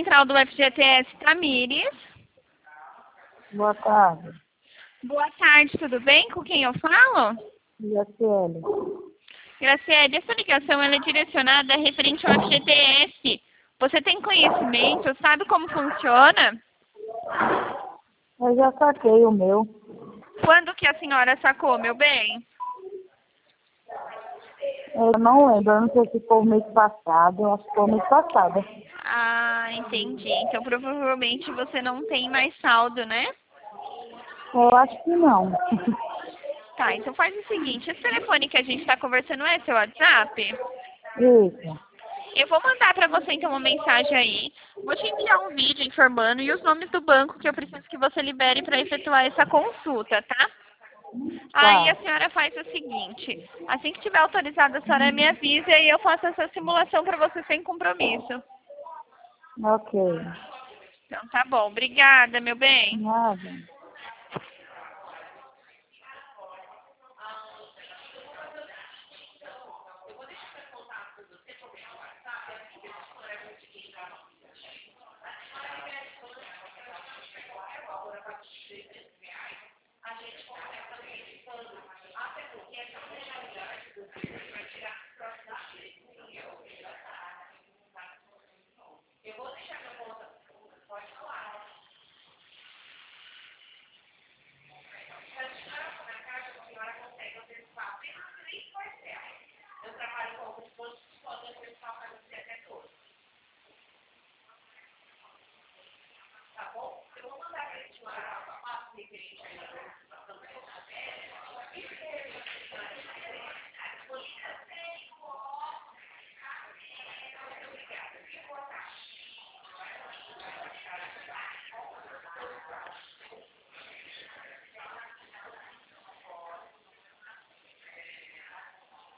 central do FGTS Tamires. Boa tarde. Boa tarde, tudo bem? Com quem eu falo? Graciele. Graciele, essa ligação ela é direcionada referente ao FGTS. Você tem conhecimento? Sabe como funciona? Eu já saquei o meu. Quando que a senhora sacou, meu bem? Eu não lembro, eu não sei se foi o mês passado, eu acho que foi o mês passado. Ah, entendi. Então provavelmente você não tem mais saldo, né? Eu acho que não. Tá, então faz o seguinte, esse telefone que a gente está conversando é seu WhatsApp? Isso. Eu vou mandar para você então uma mensagem aí. Vou te enviar um vídeo informando e os nomes do banco que eu preciso que você libere para efetuar essa consulta, tá? Aí a Tá. senhora faz o seguinte, assim que tiver autorizado a senhora me avisa e aí eu faço essa simulação para você sem compromisso. Ok. Então tá bom, obrigada, meu bem. Nada.